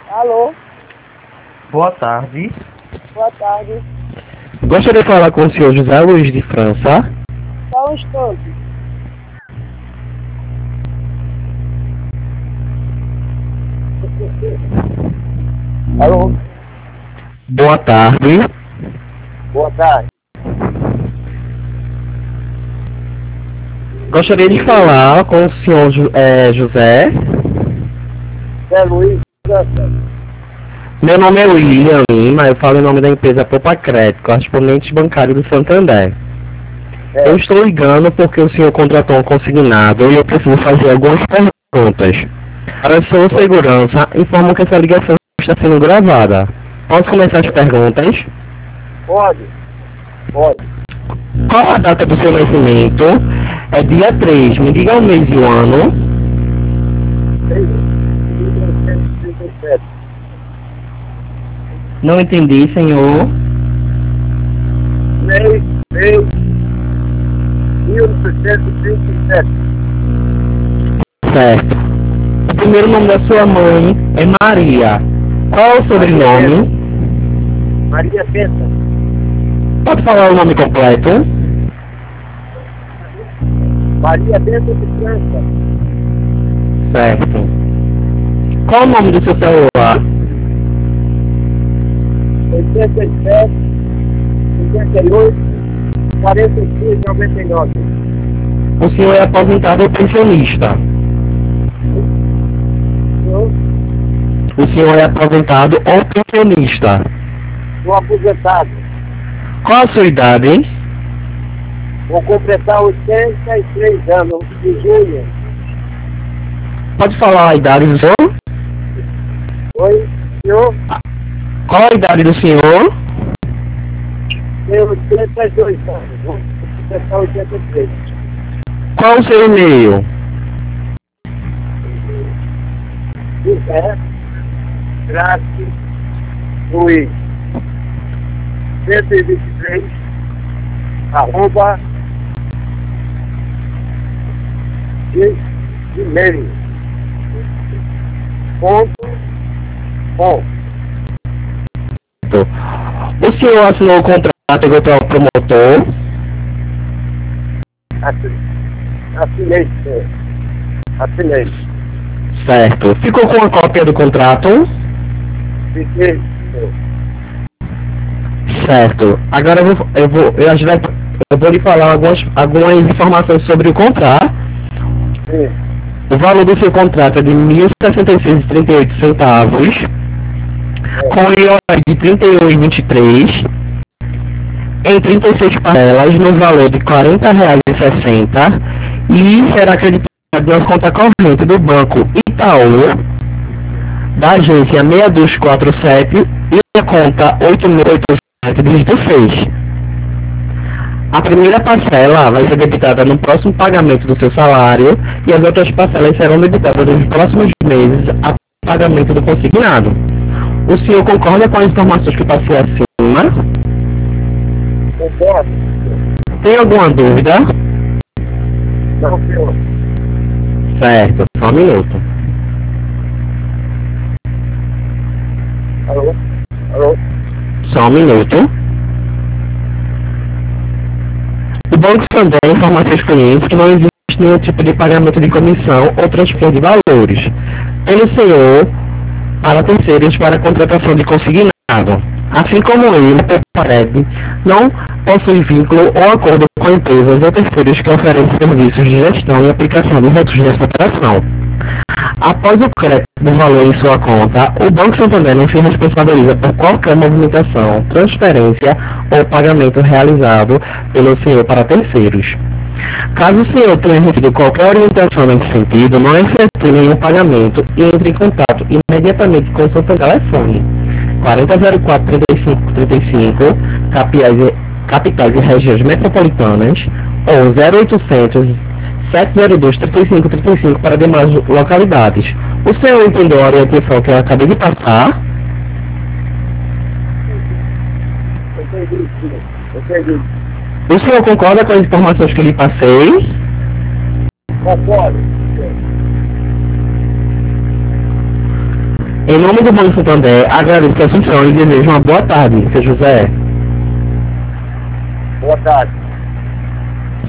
Alô, Boa tarde. boa tarde. Gostaria de falar com o senhor José Luiz de França. Só um instante. Alô, Boa tarde. boa tarde. Gostaria de falar com o senhor José. Zé Luiz França. Meu nome é William Lima, eu falo em nome da empresa Popa Crédito, correspondente bancário do Santander. Eu estou ligando porque o senhor contratou um consignado e eu preciso fazer algumas perguntas. Para sua segurança, informo que essa ligação está sendo gravada. Posso começar as perguntas? Pode? Pode. Qual a data do seu nascimento? É dia 3. Me diga o mês e o ano. 1937. Não entendi, senhor. 1937. Certo. O primeiro nome da sua mãe é Maria. Qual é o sobrenome? Maria Benta. Pode falar o nome completo? Maria Benta de França. Certo. Qual o nome do seu celular? 87, 58, 46, 99. O senhor é aposentado ou pensionista? Eu O senhor é aposentado ou pensionista? sou aposentado. Qual a sua idade? Vou completar 83 anos de junho. Pode falar a idade do senhor? Oi, senhor? Qual a idade do senhor? Tenho 82 anos. Vou completar 83. Qual o seu e-mail? É Graças Luiz 123 arroba gmail ponto com. O senhor assinou o contrato com o promotor? Assinei, senhor. Assinei. Certo. Ficou com a cópia do contrato? Fiquei, senhor. Certo. Agora eu vou lhe falar algumas informações sobre o contrato. Sim. O valor do seu contrato é de R$ 1.066,38, com IOR de 31,23, em 36 parcelas, no valor de R$ 40,60, e será acreditado na conta corrente do Banco Itaú, da agência 6247 e a conta 8.807, dígito 6. A primeira parcela vai ser debitada no próximo pagamento do seu salário e as outras parcelas serão debitadas nos próximos meses a pagamento do consignado. O senhor concorda com as informações que passei acima? Concordo? Tem alguma dúvida? Não, senhor. Certo, só um minuto. Alô? Alô? Só um minuto. O Banco Santander informa seus clientes que não existe nenhum tipo de pagamento de comissão ou transfer de valores pelo senhor para terceiros para a contratação de consignado. Assim como ele, a Pepareb não possui vínculo ou acordo com empresas ou terceiros que oferecem serviços de gestão e aplicação de recursos dessa operação. Após o crédito do valor em sua conta, o Banco Santander não se responsabiliza por qualquer movimentação, transferência ou pagamento realizado pelo senhor para terceiros. Caso o senhor tenha recebido qualquer orientação nesse sentido, não efetue nenhum pagamento e entre em contato imediatamente com o seu telefone 4004-3535, capitais e regiões metropolitanas, ou 0800 702-3535 para demais localidades. O senhor entendeu a orientação que eu acabei de passar? Entendi, senhor. Entendi. O senhor concorda com as informações que eu lhe passei? Concordo. Em nome do Banco Santander, agradeço a atenção e desejo uma boa tarde, seu José. Boa tarde.